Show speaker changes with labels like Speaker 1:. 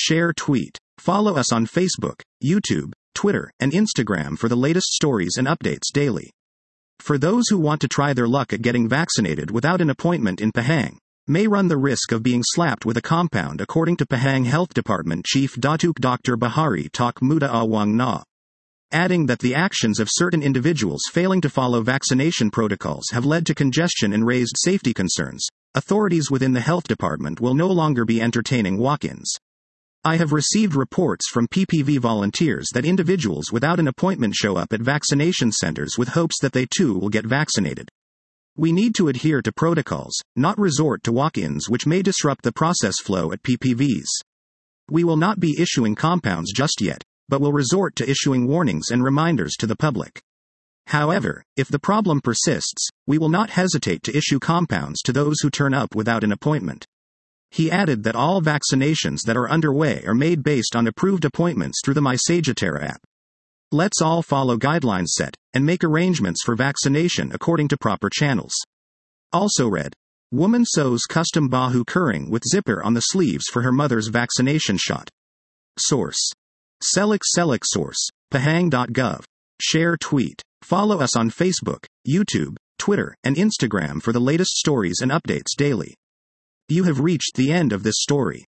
Speaker 1: share, tweet. Follow us on Facebook, YouTube, Twitter, and Instagram for the latest stories and updates daily. For those who want to try their luck at getting vaccinated without an appointment in Pahang, may run the risk of being slapped with a compound, according to Pahang Health Department Chief Datuk Dr. Bahari Tok Muda Awang Na. Adding that the actions of certain individuals failing to follow vaccination protocols have led to congestion and raised safety concerns, authorities within the health department will no longer be entertaining walk-ins. I have received reports from PPV volunteers that individuals without an appointment show up at vaccination centers with hopes that they too will get vaccinated. We need to adhere to protocols, not resort to walk-ins which may disrupt the process flow at PPVs. We will not be issuing compounds just yet, but will resort to issuing warnings and reminders to the public. However, if the problem persists, we will not hesitate to issue compounds to those who turn up without an appointment. He added that all vaccinations that are underway are made based on approved appointments through the MySejahtera app. Let's all follow guidelines set, and make arrangements for vaccination according to proper channels. Also read, woman sews custom Bahu Kering with zipper on the sleeves for her mother's vaccination shot. Source. Select Source, Pahang.gov. Share, tweet. Follow us on Facebook, YouTube, Twitter, and Instagram for the latest stories and updates daily. You have reached the end of this story.